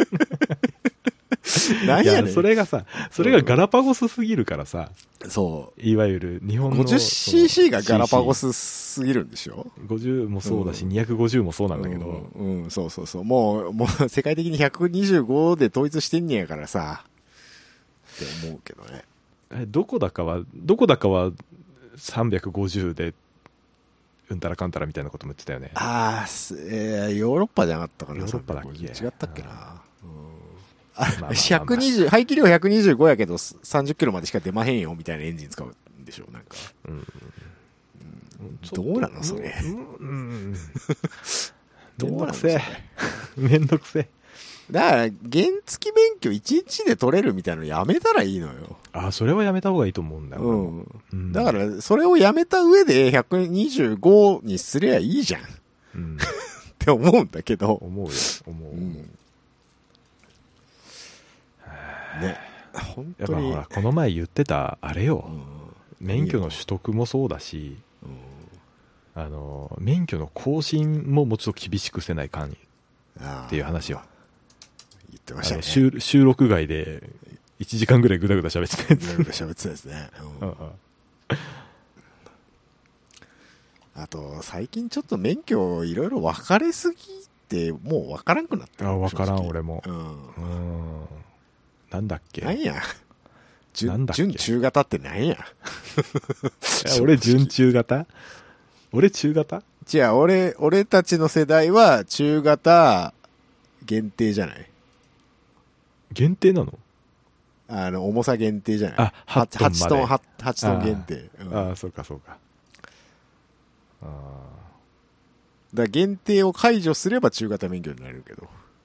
何やねん。 いや、それがガラパゴスすぎるからさ。 そう。 いわゆる日本の。 50cc がガラパゴスすぎるんでしょ？ 50 もそうだし、250もそうなんだけど。 そう。もう世界的に125で統一してんねやからさ。って思うけどね。 どこだかは350で、うんたらかんたらみたいなことも言ってたよね。 ヨーロッパじゃなかったかな。 ヨーロッパだっけ？ 違ったっけな。120、排気量125やけど30キロまでしか出まへんよみたいなエンジン使うんでしょなんか。どうなのそれ。 どうなのそれ。めんどくせえ。 だから、原付免許1日で取れるみたいなのやめたらいいのよ。 あ、それはやめた方がいいと思うんだよ。 うん。だから、それをやめた上で125にすりゃいいじゃん。うん。って思うんだけど。 思うよ。思う。うん、 ね。本当に。 やっぱほら、この前言ってた、あれよ。免許の取得もそうだし、免許の更新ももうちょっと厳しくせないかんっていう話よ。 言ってましたね。 収録外で1時間ぐらいぐだぐだ喋ってたやつ。 ぐだぐだ喋ってたですね。あと、最近ちょっと免許いろいろ分かれすぎて、もう分からんくなった。 分からん、俺も。なんだっけ。 なんや。準中型ってなんや。 俺準中型？俺中型？ 違う、俺たちの世代は中型限定じゃない？ 限定なの？ 重さ限定じゃない？ あ、8トンまで。 8トン限定。 ああ、そうかそうか。 だから限定を解除すれば中型免許になれるけど。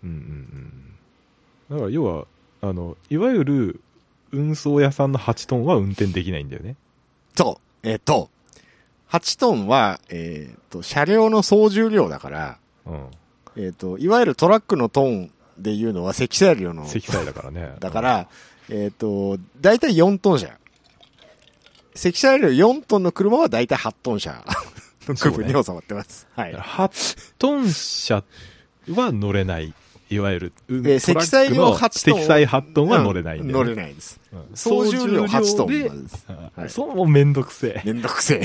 だから要は、いわゆる運送屋さんの8トンは運転できないんだよね。 そう。8トンは、車両の総重量だから、いわゆるトラックのトンでいうのは積載量の。 積載だからね。 だから、だいたい4トン車。積載量4トンの車はだいたい8トン車の区分に収まってます。はい。 8トン車は乗れない。いわゆる、 積載量8トン。 積載8トンは乗れないんで、 乗れないです。総重量8トンまでです。 そうもめんどくせえ。 めんどくせ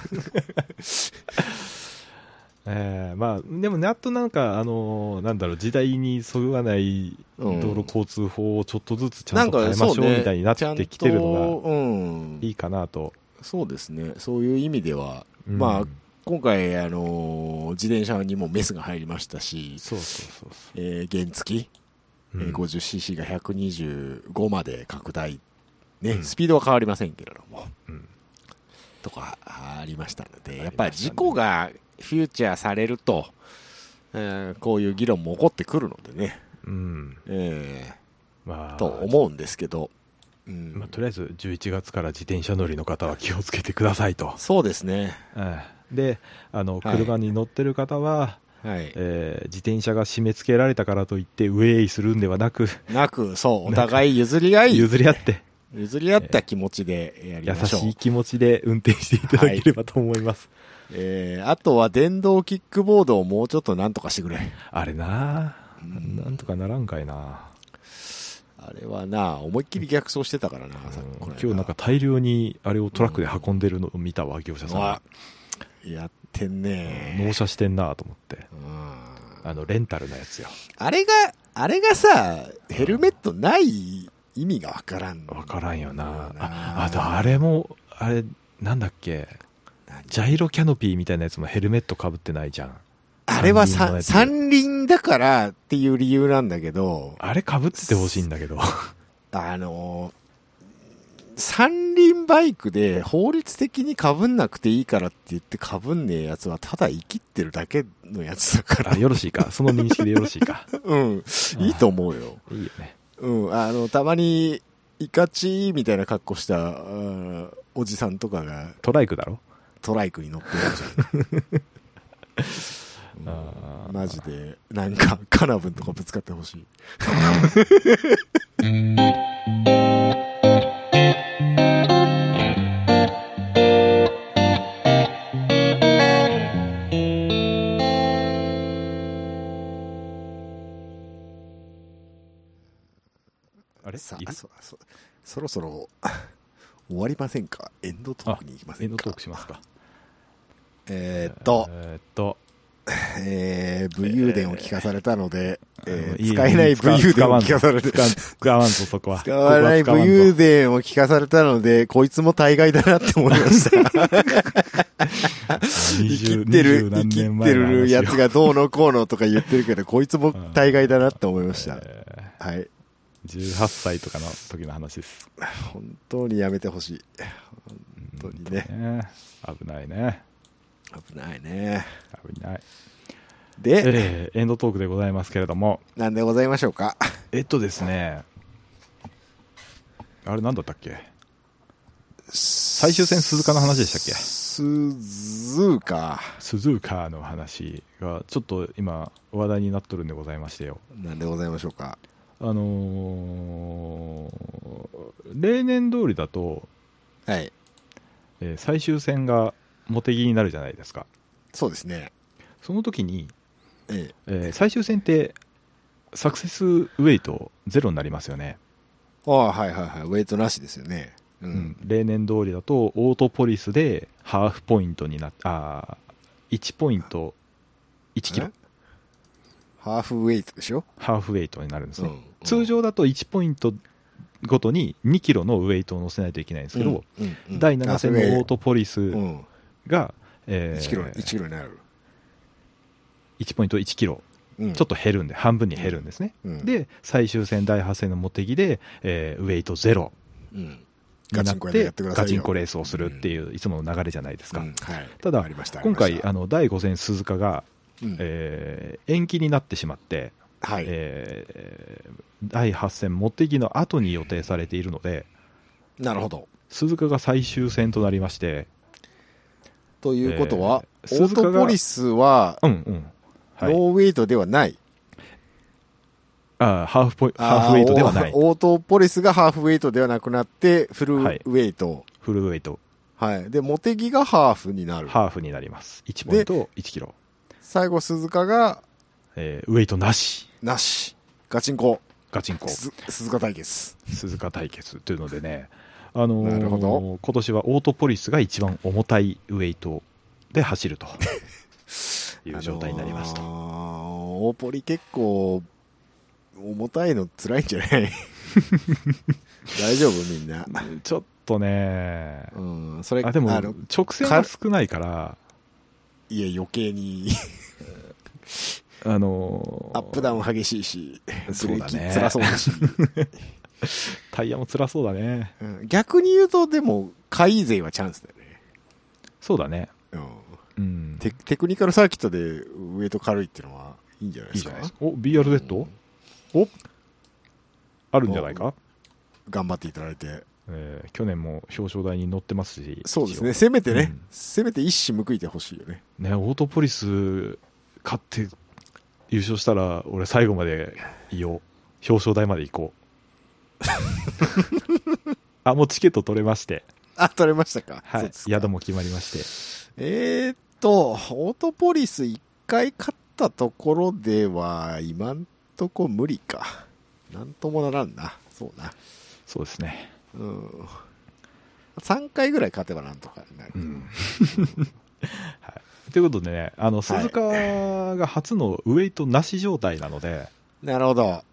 え。まあ、でもね、あとなんか、なんだろう、時代にそぐわない道路交通法をちょっとずつちゃんと変えましょうみたいになってきてるのがいいかなと。 そうですね。そういう意味では、まあ、今回、自転車にもメスが入りましたし、原付、50cc が125まで拡大、ね、スピードは変わりませんけれども、とかありましたので、やっぱり事故がフューチャーされると、こういう議論も起こってくるのでね、と思うんですけど、 とりあえず11月から自転車乗りの方は気をつけてくださいと。 そうですね。 で、車に乗ってる方は、自転車が締め付けられたからといってウェイするんではなく、 そう、お互い譲り合った気持ちでやりましょう。 優しい気持ちで運転していただければと思います。 あとは電動キックボードをもうちょっとなんとかしてくれ。 あれな、なんとかならんかいな。 あれはな、思いっきり逆走してたからな、 今日なんか大量にあれをトラックで運んでるのを見たわ、業者さんが。 やってんね。 納車してんなと思って。レンタルのやつよ。 あれがさ、ヘルメットない意味がわからん。 わからんよな。あとあれも、なんだっけ、ジャイロキャノピーみたいなやつもヘルメット被ってないじゃん。 あれは三輪だからっていう理由なんだけど。 あれ被っててほしいんだけど。 三輪バイクで法律的に被んなくていいからって言って被んねえやつはただ生きってるだけのやつだから。 よろしいか。その認識でよろしいか。 いいと思うよ。 いいよね。 たまに、イカチみたいな格好したおじさんとかが。 トライクだろ？ トライクに乗ってるじゃん。マジで、なんか、カナブンとかぶつかってほしい。 あれそろそろ終わりませんか？エンドトークに行きませんか？ エンドトークしますか。 武勇伝を聞かされたので、使えない武勇伝を聞かされて、 使わんとそこは。 使わない武勇伝を聞かされたので、こいつも大概だなって思いました。生きってるやつがどうのこうのとか言ってるけど、こいつも大概だなって思いました。はい。 18歳とかの時の話です。 本当にやめてほしい。本当にね。 危ないね。 危ないね。 危ない。 で、 エンドトークでございますけれども。 なんでございましょうか。 ですね、あれなんだったっけ、最終戦鈴鹿の話でしたっけ。 鈴鹿の話がちょっと今話題になっとるんでございましてよ。 なんでございましょうか。 例年通りだと、 はい、 最終戦が茂木になるじゃないですか。 そうですね。 その時に、最終戦ってサクセスウェイトゼロになりますよね。 はいはいはい、ウェイトなしですよね。 例年通りだとオートポリスでハーフポイントになって1ポイント1キロハーフウェイトでしょ。 ハーフウェイトになるんですね。通常だと1ポイントごとに2キロのウェイトを乗せないといけないんですけど、第7戦のオートポリスが、 1キロになる。 1ポイント1キロ、ちょっと減るんで半分に減るんですね。で最終戦第8戦の茂木で、ウェイトゼロになってガチンコレースをするっていういつもの流れじゃないですか。ただ今回第5戦鈴鹿が、延期になってしまって、第8戦茂木の後に予定されているので、 なるほど、 鈴鹿が最終戦となりまして、 ということは、オートポリスはノーウェイトではない。 ハーフウェイトではない。 オートポリスがハーフウェイトではなくなってフルウェイト。 フルウェイト。 はい。で、茂木がハーフになる。 ハーフになります。1ポイント1キロ。 最後鈴鹿が、 ウェイトなし。 ガチンコ。鈴鹿対決。 鈴鹿対決というのでね、なるほど。今年はオートポリスが一番重たいウェイトで走るという状態になりますと。 オーポリ結構重たいの辛いんじゃない大丈夫みんな。 ちょっとね、 それでも直線が少ないから、 いや余計にアップダウン激しいし、ブレーキ辛そうだしタイヤも辛そうだね。 逆に言うとでも下位勢はチャンスだよね。 そうだね。 テクニカルサーキットでウエイト軽いっていうのはいいんじゃないですか。 BRZ、あるんじゃないか。 頑張っていただいて、 去年も表彰台に乗ってますし。 そうですね。せめてね、せめて一矢報いてほしいよね。 オートポリス勝って優勝したら俺最後までいよう。表彰台まで行こう。もうチケット取れまして。 取れましたか。 はい。宿も決まりまして。 オートポリス1回勝ったところでは今んとこ無理か。なんともならんな。そうな。 そうですね。 3回ぐらい勝てばなんとかになる。 はい。ということでね、鈴鹿が初のウェイトなし状態なので。 なるほど。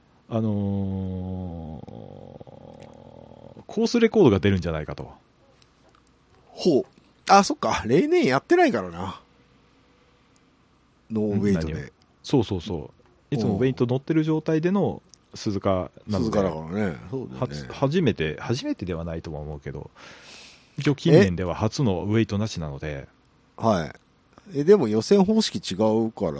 コースレコードが出るんじゃないかと。 ほう。そっか。例年やってないからな。ノーウェイトで。 そう。いつもウェイト乗ってる状態での鈴鹿なので。鈴鹿だからね。そうだね。初めてではないとは思うけど、一応近年では初のウェイトなしなので。 はい。でも予選方式違うから、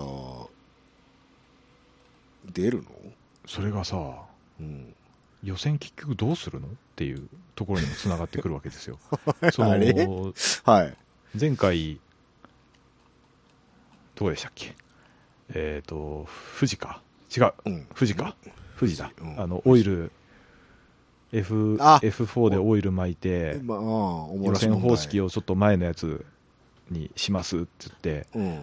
出るの？ それがさ、予選結局どうするのっていうところにもつながってくるわけですよ。 はい。 前回どうでしたっけ。富士か。違う。富士だ。オイル、F4 でオイル巻いて、予選方式をちょっと前のやつにしますって言って、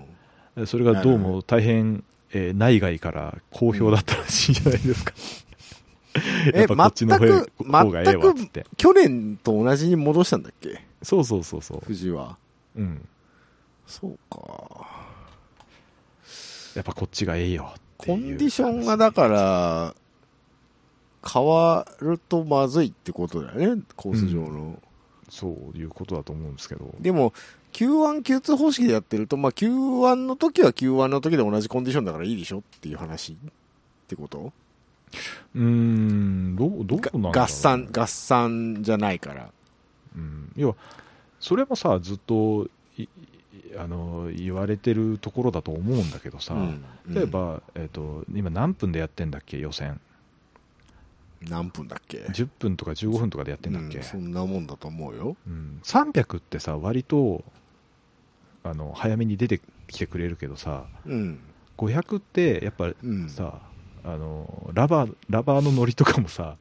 それがどうも大変、内外から好評だったらしいじゃないですか。やっぱこっちの方がええわっつって。 去年と同じに戻したんだっけ。 そう。 富士は。そうか。 やっぱこっちがええよっていう。 コンディションがだから変わるとまずいってことだよね、コース上の。 そういうことだと思うんですけど。 でも Q1、Q2 方式でやってると、Q1 の時は Q1 の時で同じコンディションだからいいでしょっていう話ってこと？ どうなんだろう、 合算じゃないから。 要はそれもさ、ずっと言われてるところだと思うんだけどさ、例えば、今何分でやってんだっけ予選。 何分だっけ。 10分とか15分とかでやってんだっけ。 そんなもんだと思うよ。 300ってさ、割と早めに出てきてくれるけどさ、500ってやっぱさ、ラバーのノリとかもさ、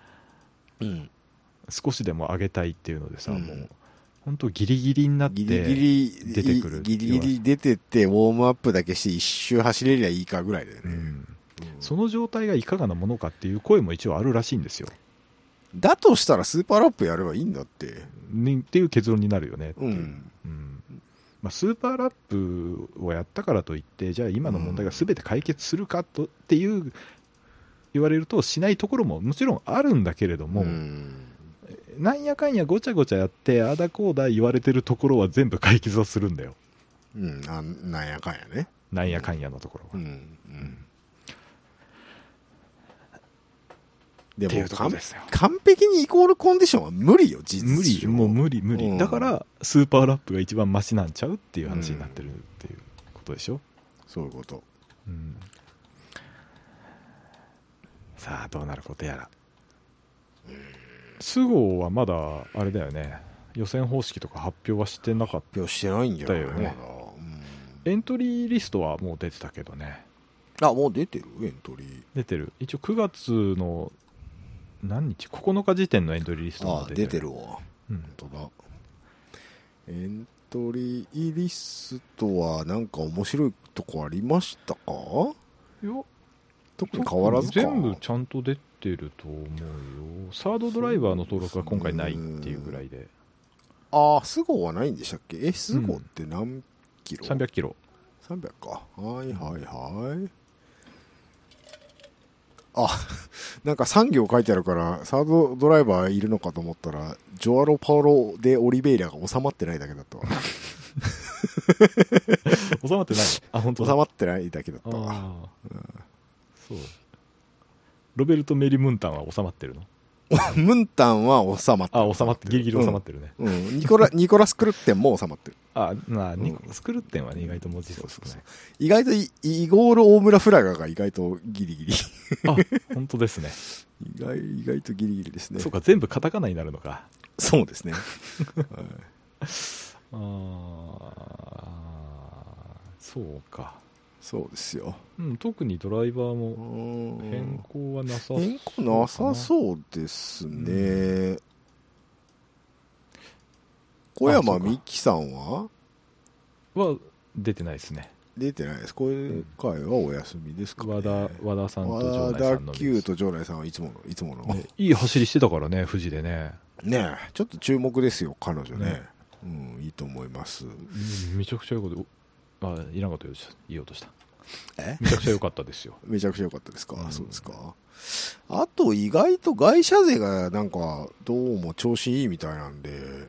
少しでも上げたいっていうのでさ、もう本当ギリギリになって出てくる。 ギリギリ出てってウォームアップだけして一周走れりゃいいかぐらいだよね。 その状態がいかがなものかっていう声も一応あるらしいんですよ。 だとしたらスーパーラップやればいいんだってっていう結論になるよねっていう。スーパーラップをやったからといってじゃあ今の問題が全て解決するかっていう言われるとしないところももちろんあるんだけれども、なんやかんやごちゃごちゃやってあだこうだ言われてるところは全部解決はするんだよ。 なんやかんやね。 なんやかんやのところは。 でも完璧にイコールコンディションは無理よ、実上。もう無理。だからスーパーラップが一番マシなんちゃうっていう話になってるっていうことでしょ。 そういうこと。 さあどうなることやら。菅生はまだあれだよね。予選方式とか発表はしてなかった。 発表してないんじゃないよね。 エントリーリストはもう出てたけどね。 もう出てるエントリー。 出てる。一応9月の何日 ?9 日時点のエントリーリストが出てるわ。本当だ。エントリーリストはなんか面白いとこありましたか？ いや、 特に変わらずか。 全部ちゃんと出てると思うよ。サードドライバーの登録は今回ないっていうぐらいで。 菅生はないんでしたっけ？菅生って何キロ ？300キロ。 300か。はい。なんか3行書いてあるからサードドライバーいるのかと思ったらジョアロ・パオロ・デ・オリベイラが収まってないだけだったわ。 収まってない？本当だ。 収まってないだけだったわ。 そう。ロベルト・メリ・ムンタンは収まってるの？ ムンタンは収まってる。 収まってギリギリ収まってるね。 ニコラス・クルッテンも収まってる。 ニコラス・クルッテンはね意外と文字数少ない。 意外とイゴール・大村フラガが意外とギリギリ。 本当ですね。 意外とギリギリですね。 そうか、全部カタカナになるのか。 そうですね。 そうか。 そうですよ。 特にドライバーも変更はなさそう。 変更なさそうですね。小山美樹さんは出てないですね。 出てないです。これ回はお休みですかね。 和田さんと場内さんの。 和田Qと場内さんはいつもの、 いい走りしてたからね、富士でね。 ちょっと注目ですよ、彼女ね。いいと思います。 めちゃくちゃ良かった。いらんこと言おうとした。めちゃくちゃ良かったですよ。 めちゃくちゃ良かったですか。そうですか。あと意外と外車勢がなんかどうも調子いいみたいなんで。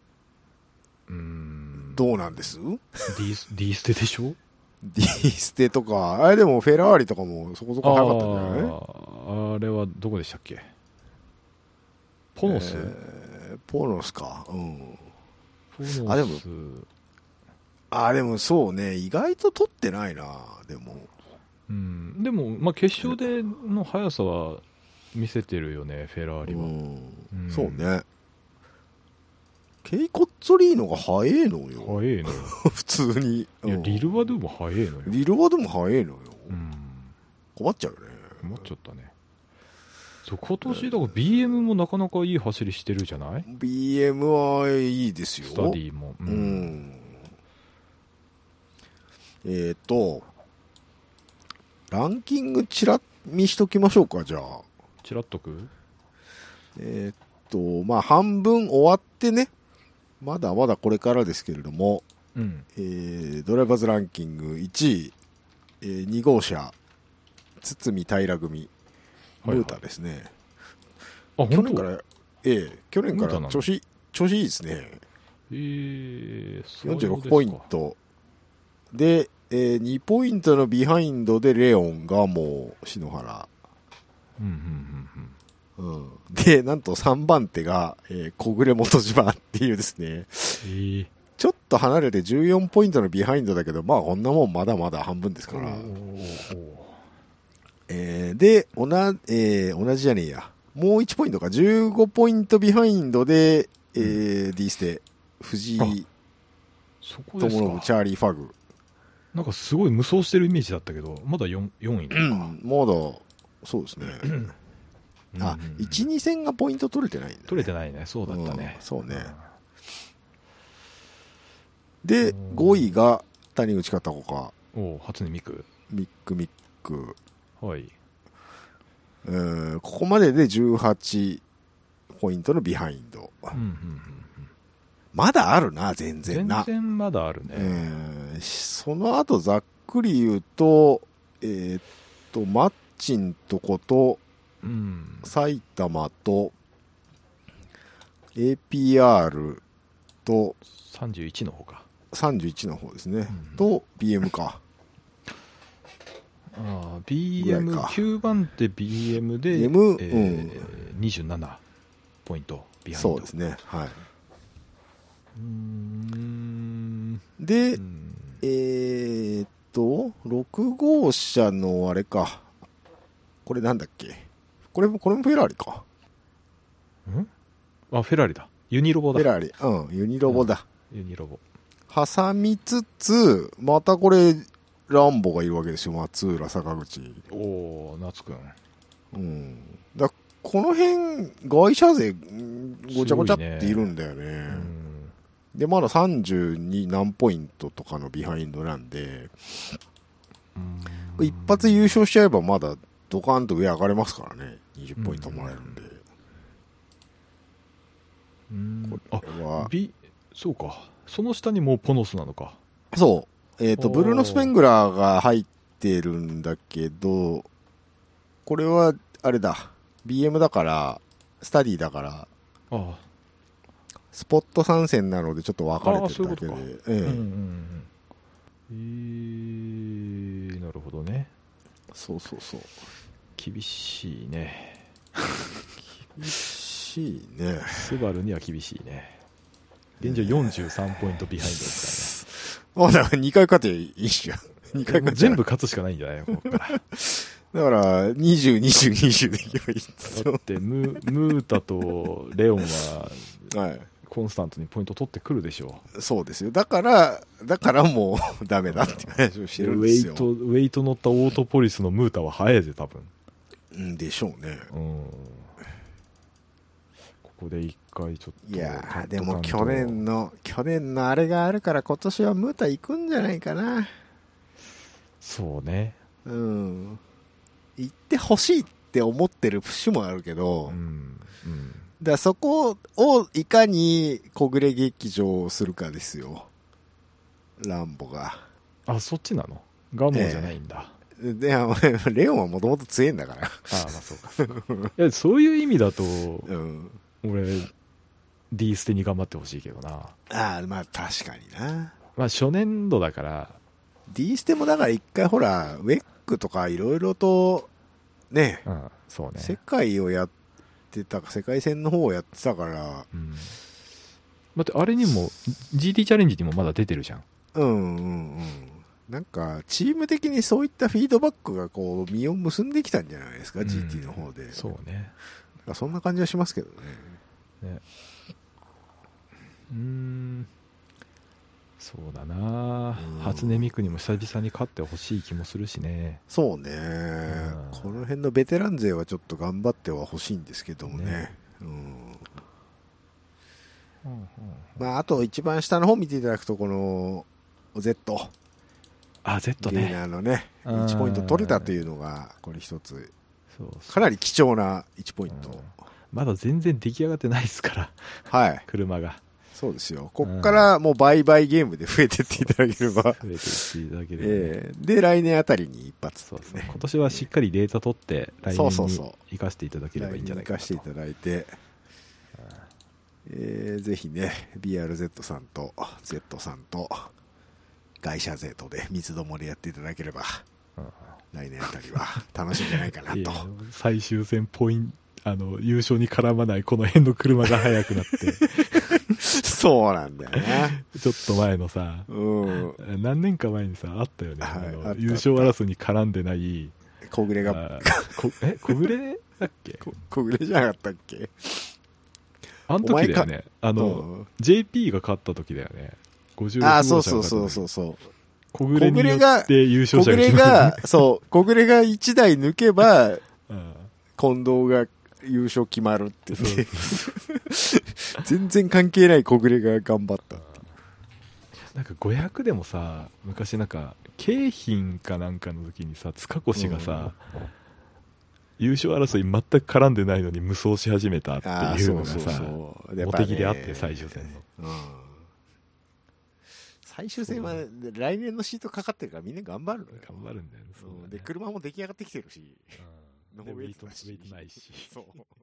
どうなんです？ D ステでしょ？ D ステとか、でもフェラーリとかもそこそこ早かったんじゃない？ あれはどこでしたっけ？ポノス？ ポノスか。 ポノス。 でもそうね、意外と取ってないな、でも。 でも、決勝での速さは見せてるよね、フェラーリは。 そうね。ケイコッツォリーノが速えのよ。 速えのよ。 普通に。 いや、リルワドゥも速えのよ。 リルワドゥも速えのよ。困っちゃうよね。 困っちゃったね。今年だから BM もなかなかいい走りしてるじゃない？ BM はいいですよ。 スタディも。 ランキングチラ見しときましょうか、じゃあ。 チラっとく？ 半分終わってね、まだまだこれからですけれども、ドライバーズランキング1位、2号車、堤平組、ムータですね。去年から、去年から調子いいですね。46ポイント。で、2ポイントのビハインドでレオンがもう篠原。で、なんと3番手が、小暮元島っていうですね。 ちょっと離れて14ポイントのビハインドだけど、まあこんなもんまだまだ半分ですから。で、同じじゃねえや。もう1ポイントか。15ポイントビハインドで、D ステ、藤井、友信、チャーリー・ファグ。 なんかすごい無双してるイメージだったけど、まだ 4位なのか。 まだ、そうですね。あ、1、2戦がポイント取れてないんだ、ね。 取れてないね。そうだったね。 そうね。で、5位が谷口片子か。 初音ミク。 ミック。 はい。 ここまでで18ポイントのビハインド。まだあるな、全然な。 全然まだあるね。 その後ざっくり言うと、マッチンとこと、埼玉と、APR と、 31の方か。 31の方ですね。と、BM か。 BM、9番手 BM で、27ポイント、ビハインド。 そうですね。はい。で、6号車のあれか。これなんだっけ。これもフェラーリか。 フェラーリだ。ユニロボだ。 フェラーリ。ユニロボだ。 ユニロボ。 挟みつつ、またこれ、ランボがいるわけですよ。松浦、坂口。 夏くん。この辺、外車勢、ごちゃごちゃっているんだよね。で、まだ32何ポイントとかのビハインドなんで、一発優勝しちゃえばまだドカーンと上上がれますからね。20ポイントもらえるんで。これは。 そうか。その下にもうポノスなのか。 そう。ブルーノ・スペングラーが入ってるんだけど、これは、あれだ。BM だから、スタディだから、スポット参戦なのでちょっと分かれてるだけで。 なるほどね。 そう。 厳しいね。 厳しいね。 スバルには厳しいね。現状43ポイントビハインドですからね。だから2回勝ていいじゃん。2回勝全部勝つしかないんじゃないここから。 だから、20、20、20でいけばいいんですよ。 だって、ムータとレオンは、コンスタントにポイント取ってくるでしょう。そうですよ。だからもうダメだって話をしてるんですよ。 ウェイト乗ったオートポリスのムータは速いぜ、多分。 でしょうね。 ここで一回ちょっと。 いやでも去年のあれがあるから今年はムータ行くんじゃないかな。 そうね。 行ってほしいって思ってる節もあるけど、だからそこをいかに小暮劇場をするかですよ。ランボが。 そっちなの？ガモじゃないんだ。 で、レオンはもともと強いんだから。 そうか。いや、そういう意味だと、俺、D ステに頑張ってほしいけどな。 まあ確かにな。 まあ初年度だから。 D ステもだから一回ほら、ウェックとかいろいろと、ね、 そうね。 世界をやってた、世界戦の方をやってたから。 だってあれにも、GT チャレンジにもまだ出てるじゃん。 なんか、チーム的にそういったフィードバックがこう、実を結んできたんじゃないですか、GT の方で。 そうね。 そんな感じはしますけどね。 そうだな、初音ミクにも久々に勝ってほしい気もするしね。 そうね、この辺のベテラン勢はちょっと頑張ってはほしいんですけどもね。まあ、あと一番下の方見ていただくと、この Z。 Z ね。 ゲイナーのね、1ポイント取れたというのが、これ一つ、かなり貴重な1ポイント。 まだ全然出来上がってないですから。 はい。 車が。 そうですよ。こっからもう倍々ゲームで増えてっていただければ。 増えていっていただければ、 で、来年あたりに一発、 そうですね。今年はしっかりデータ取って、来年に生かしていただければいいんじゃないかなと。 生かしていただいて、ぜひね、BRZ さんと Z さんと、外車勢とで三つどもでやっていただければ、来年あたりは楽しいんじゃないかなと。 最終戦ポイント、 優勝に絡まないこの辺の車が速くなって。 そうなんだよね。 ちょっと前のさ、何年か前にさ、あったよね。優勝争いに絡んでない、 小暮が。 小暮だっけ小暮じゃなかったっけ？ あの時だよね。JP が勝った時だよね。56号車が勝った時。 そう。 小暮によって優勝者が決まる。 小暮が1台抜けば、近藤が優勝決まるってね。全然関係ない小暮が頑張った。 なんか500でもさ、昔なんか、京浜かなんかの時にさ、塚越がさ、優勝争い全く絡んでないのに無双し始めたっていうのがさ、モテギであって、最終戦の。 最終戦は来年のシートかかってるからみんな頑張るのよ。 頑張るんだよね。 で、車も出来上がってきてるし。 ウェイトないし。 そう。